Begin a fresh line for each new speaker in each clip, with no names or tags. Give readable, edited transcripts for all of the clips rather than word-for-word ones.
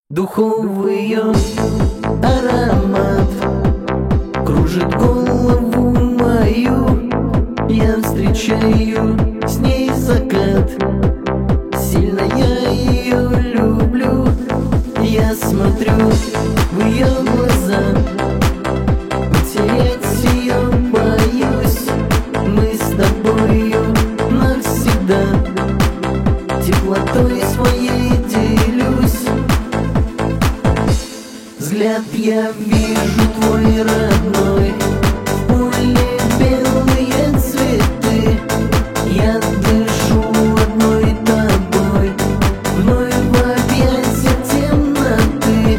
Духовый ее аромат кружит голову мою. Я встречаю с ней закат, сильно я ее люблю. Я смотрю в ее глаза, потерять ее боюсь. Мы с тобою навсегда теплотой своей делюсь. Взгляд я вижу твой родной, в поле белые цветы. Я дышу одной тобой, вновь в объятия темноты.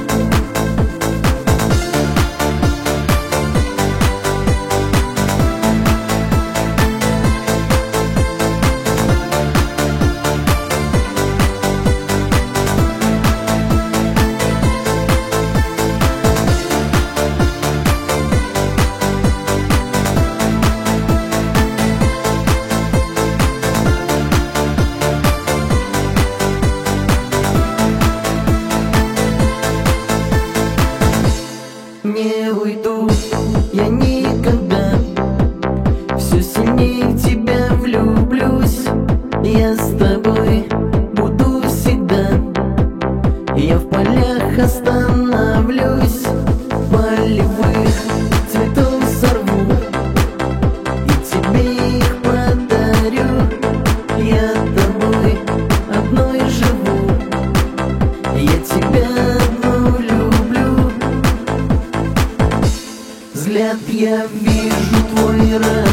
Не уйду я никогда, все сильнее в тебя влюблюсь. Я с тобой буду всегда, я в полях остановлюсь. Полевых цветов сорву и тебе их подарю. Я тобой одной живу, я тебя одну люблю. Взгляд я вижу твой родной,